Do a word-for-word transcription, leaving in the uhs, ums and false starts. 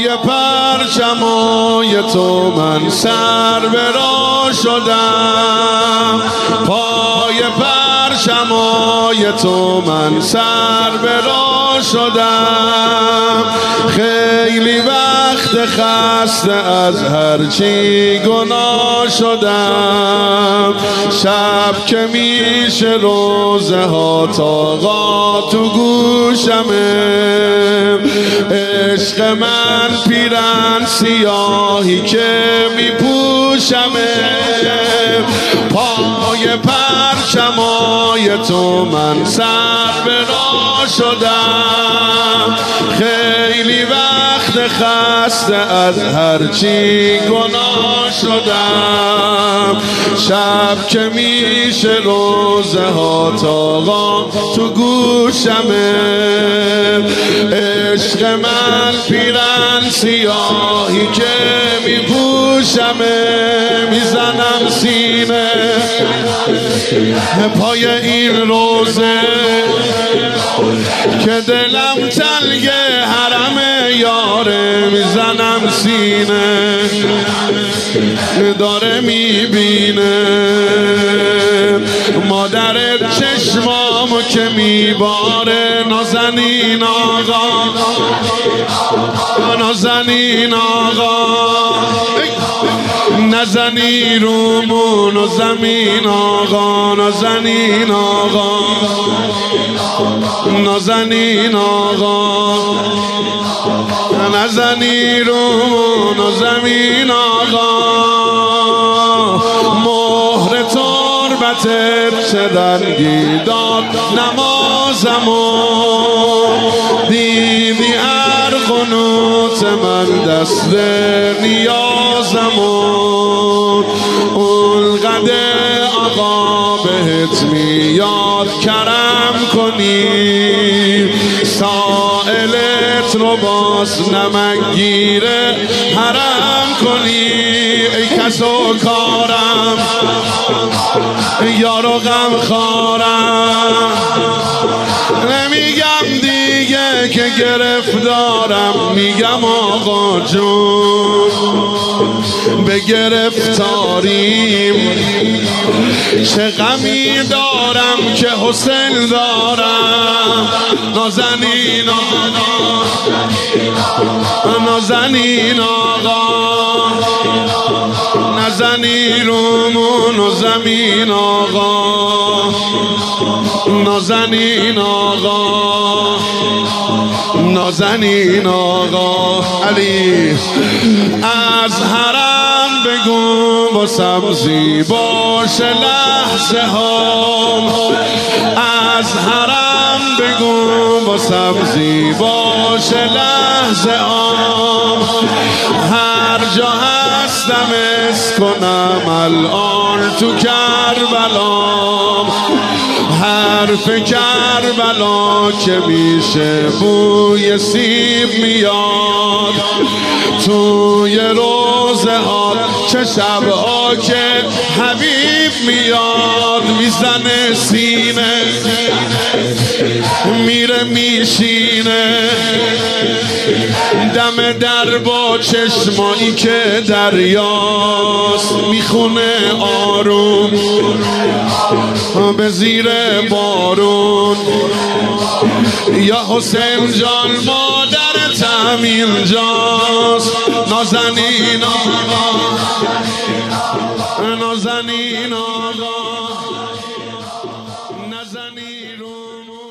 پای پرچمای تو من سر به راه شدم، پای پرچمای تو من سر به راه شدم. خیلی وقت خسته از هرچی گناه شدم، شب که میشه روزه ها تاقا تو گوشمه، عشق من پیرن سیاهی که میپوشمه. پای پرچمای تو من سر به راه شدم، خیلی وقت خسته از هرچی گناه شدم، شب که میشه روزه ها تاقا تو گوشمه، عشق من پیرن سیاهی که میپوشمه. میزنم سینه پای این روزه که دلم تلگ حرم یاره، میزنم سینه داره میبینه مادر چشمامو که میباره. نازنین آقا، نازنین آقا، نزنی رومون و زمین آقا، نازنین آقا، نازنین آقا، نزنی رومون و زمین آقا. مهر تربتت چه رنگی داد نمازمو، دیدی هر قنوت من دست نیازمو. اون قدر آقا بهت میاد کرم کنی، سائلت رو باز نمک گیره حرم کنی. ای کس و کارم یارو غم خارم، نمیگم دیگه که گرفتارم، میگم آقا جون به گرفتاریم. چه غمی دارم که حسین دارم. نازنین آقا، نازنین آقا، نزنی رومون و زمین آقا، نازنین آقا، نازنین آقا. علی از حرم بگو واسم زیباش لحظه ها، از حرم بگو واسم زیباش لحظه ها. هر جا هستم اس کنم الان تو کربلام، حرف کربلا که میشه بوی سیب میاد. توی روزه ها چه شبها که حبیب میاد، میزنه سینه میره میشینه دم در با چشمایی که دریاست، میخونه آروم به زیر بارون. یا حسین جان مادرتم اینجاست. نازنین آقا، نازنین آقا، نزنی رومون.